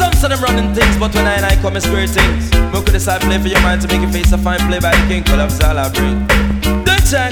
Some say them running things, but when I come and square things. We could decide play for your mind to make you face a fine play by the king. Call up Zala bring. Don't check.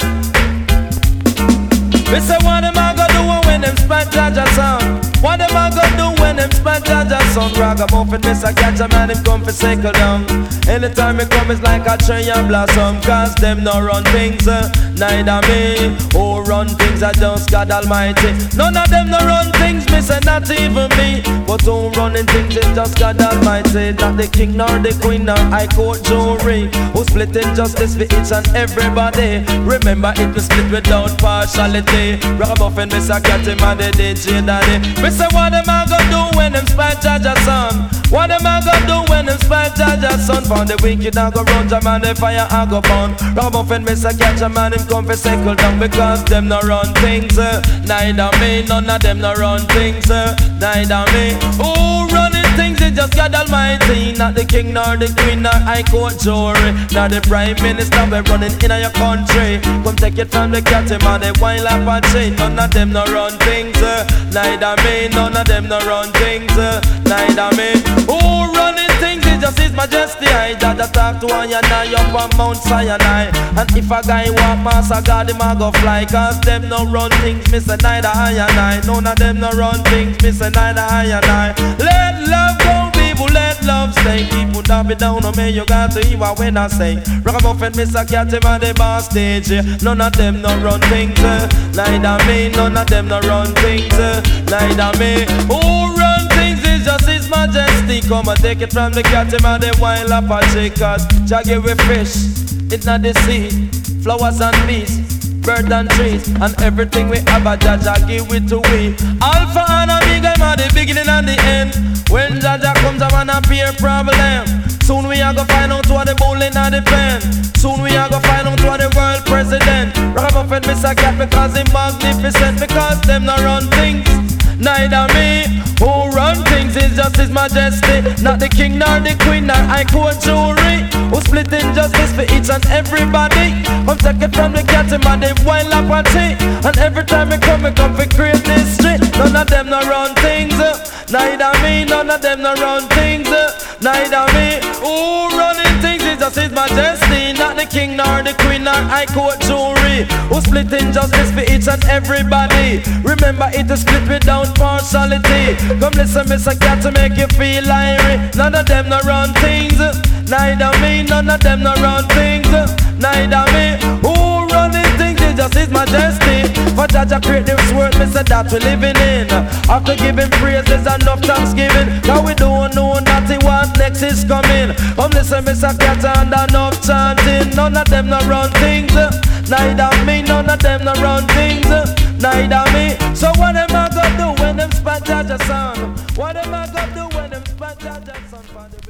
We say what am I gonna do when them spank Jaja sound? What am I gonna do when them spank Jaja sound? Ragamuffin miss a catch a man, him come for cycle down. Anytime he come it's like a tree and blossom. Cause them no run things, neither me. Who run things I just God Almighty. None of them no run things, me say not even me. But who running things is just God Almighty. Not the king nor the queen nor high court jury. Who splitting justice for each and everybody. Remember it was split without partiality. Ragamuffin miss a cat him and the DJ daddy. Me say what am I gonna do when them spike Jaja son? What am I gonna do when them spike Jaja son? Found the wicked I go run jam and the fire I go burn. Ragamuffin miss a catch a man him come for cycle down. Because them no run things, neither me. None of them no run things, neither me. Who running things is just God Almighty. Not the king nor the queen nor high court jury. Not the prime minister we running in your country. Come take it from the cat him and the wild Apache. None of them no run things, neither me. None of them no run things, neither me. Who running things is just His Majesty. I just talk to one and I up on Mount Sinai. And if a guy walk past a God him a go fly. Cause them no run things, me say neither I and I. None of them no run things, me say neither I and I. Let love go people, let love stay. People that be down on me, you got to hear when I say Ragamuffin, Mr. Cat him on the bar stage. None of them no run things, neither me. None of them no run things, neither me. Who run things is just His Majesty. Come and take it from the cat him and the wild Apache. Cause Jah give we fish, it's not the sea. Flowers and beasts, birds and trees, and everything we have a Jah give it to we. Alpha and Omega, I'm at the beginning and the end. When Jah comes I wanna appear problem. Soon we are gonna find out what the bowling and the pen. Soon we are gonna find out what the world president. Ragamuffin Mr. Cat because he magnificent. Because them not run things, neither me. Who run things is just His Majesty. Not the king nor the queen nor high court jury. Who splitting justice for each and everybody. Come take it from the cat him and the wild Apache. And every time we come for create history. None of them no run things, neither me. None of them no run things, neither me. Who running things is just His Majesty. Not the king nor the queen nor high court jury. Who splitting justice for each and everybody. Remember it is split without partiality. Come listen Mr. Cat to make you feel irie. None of them no run things, neither me. None of them no run things, neither me. Who running things is just His Majesty. For Jah create this world, Mr. that we living in. After giving praises enough thanksgiving. Cause we don't know nothing what next is coming. Come listen Mr. Cat and enough chanting. None of them no run things, neither me. None of them no run things, neither me. So what am I gonna do when them spat Jah sound? What am I gonna do when them spat Jah sound?